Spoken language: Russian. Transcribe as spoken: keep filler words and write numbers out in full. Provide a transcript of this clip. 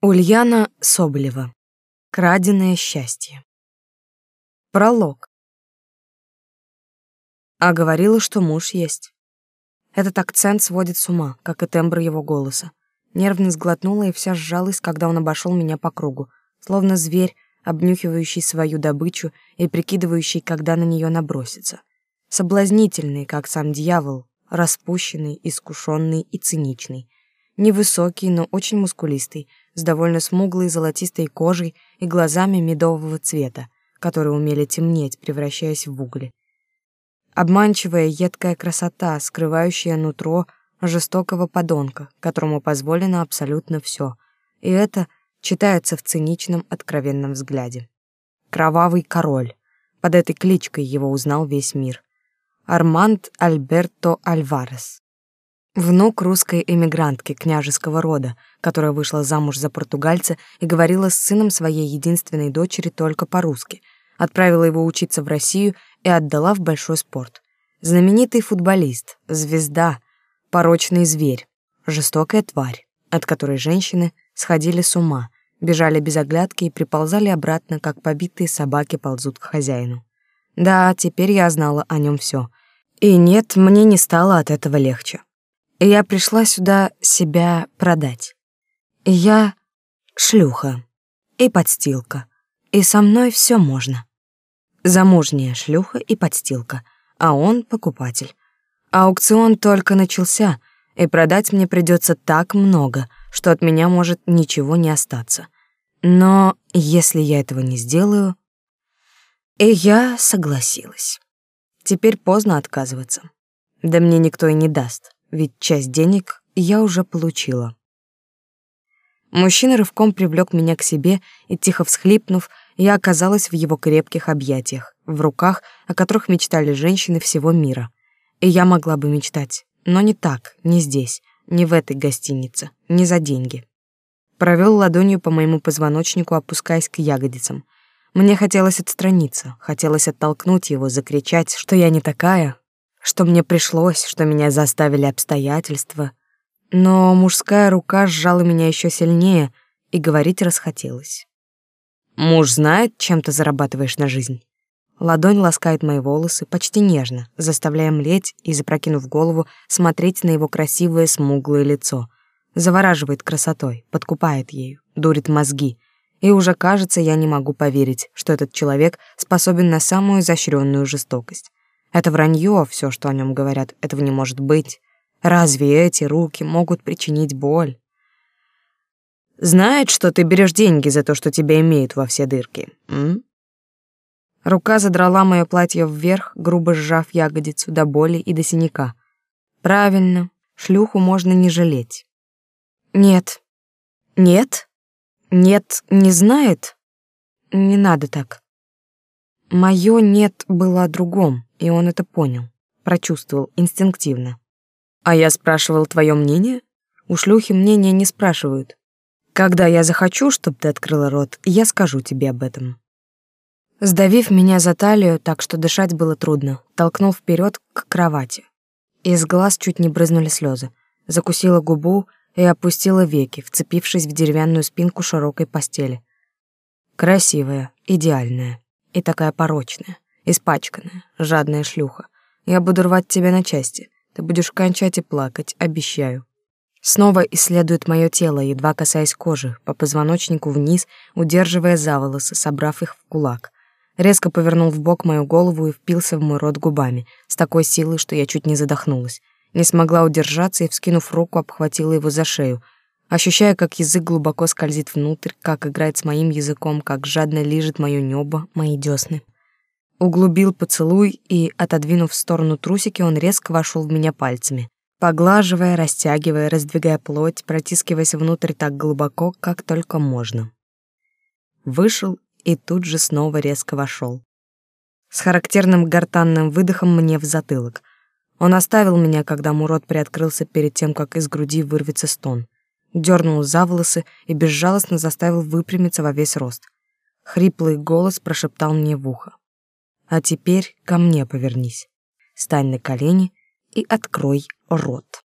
Ульяна Соболева. Краденое счастье. Пролог. А говорила, что муж есть. Этот акцент сводит с ума, как и тембр его голоса. Нервно сглотнула и вся сжалась, когда он обошел меня по кругу, словно зверь, обнюхивающий свою добычу и прикидывающий, когда на нее набросится. Соблазнительный, как сам дьявол, распущенный, искушенный и циничный. Невысокий, но очень мускулистый, с довольно смуглой золотистой кожей и глазами медового цвета, которые умели темнеть, превращаясь в угли. Обманчивая едкая красота, скрывающая нутро жестокого подонка, которому позволено абсолютно все, и это читается в циничном, откровенном взгляде. Кровавый король. Под этой кличкой его узнал весь мир. Арманд Альберто Альварес. Внук русской эмигрантки княжеского рода, которая вышла замуж за португальца и говорила с сыном своей единственной дочери только по-русски, отправила его учиться в Россию и отдала в большой спорт. Знаменитый футболист, звезда, порочный зверь, жестокая тварь, от которой женщины сходили с ума, бежали без оглядки и приползали обратно, как побитые собаки ползут к хозяину. Да, теперь я знала о нем все. И нет, мне не стало от этого легче. И я пришла сюда себя продать. И я шлюха и подстилка, и со мной все можно. Замужняя шлюха и подстилка, а он покупатель. Аукцион только начался, и продать мне придется так много, что от меня может ничего не остаться. Но если я этого не сделаю... И я согласилась. Теперь поздно отказываться. Да мне никто и не даст. Ведь часть денег я уже получила. Мужчина рывком привлек меня к себе, и, тихо всхлипнув, я оказалась в его крепких объятиях, в руках, о которых мечтали женщины всего мира. И я могла бы мечтать, но не так, не здесь, не в этой гостинице, не за деньги. Провел ладонью по моему позвоночнику, опускаясь к ягодицам. Мне хотелось отстраниться, хотелось оттолкнуть его, закричать, что я не такая, что мне пришлось, что меня заставили обстоятельства. Но мужская рука сжала меня еще сильнее, и говорить расхотелось. «Муж знает, чем ты зарабатываешь на жизнь?» Ладонь ласкает мои волосы почти нежно, заставляя млеть и, запрокинув голову, смотреть на его красивое смуглое лицо. Завораживает красотой, подкупает ею, дурит мозги. И уже, кажется, я не могу поверить, что этот человек способен на самую изощренную жестокость. Это вранье, все, что о нем говорят, этого не может быть. Разве эти руки могут причинить боль? Знает, что ты берешь деньги за то, что тебя имеют во все дырки, м? Рука задрала мое платье вверх, грубо сжав ягодицу до боли и до синяка. Правильно, шлюху можно не жалеть. Нет. Нет? Нет, не знает? Не надо так. Моё «нет» было о другом, и он это понял, прочувствовал инстинктивно. А я спрашивал твое мнение? У шлюхи мнения не спрашивают. Когда я захочу, чтобы ты открыла рот, я скажу тебе об этом. Сдавив меня за талию, так что дышать было трудно, толкнул вперед к кровати. Из глаз чуть не брызнули слезы. Закусила губу и опустила веки, вцепившись в деревянную спинку широкой постели. Красивая, идеальная. И такая порочная, испачканная, жадная шлюха. Я буду рвать тебя на части. Ты будешь кончать и плакать, обещаю. Снова исследует мое тело, едва касаясь кожи, по позвоночнику вниз, удерживая за волосы, собрав их в кулак. Резко повернул вбок мою голову и впился в мой рот губами, с такой силой, что я чуть не задохнулась. Не смогла удержаться и, вскинув руку, обхватила его за шею, ощущая, как язык глубоко скользит внутрь, как играет с моим языком, как жадно лижет моё небо, мои десны. Углубил поцелуй, и, отодвинув в сторону трусики, он резко вошел в меня пальцами, поглаживая, растягивая, раздвигая плоть, протискиваясь внутрь так глубоко, как только можно. Вышел и тут же снова резко вошел. С характерным гортанным выдохом мне в затылок. Он оставил меня, когда мой рот приоткрылся перед тем, как из груди вырвется стон. Дернул за волосы и безжалостно заставил выпрямиться во весь рост. Хриплый голос прошептал мне в ухо: «А теперь ко мне повернись, стань на колени и открой рот».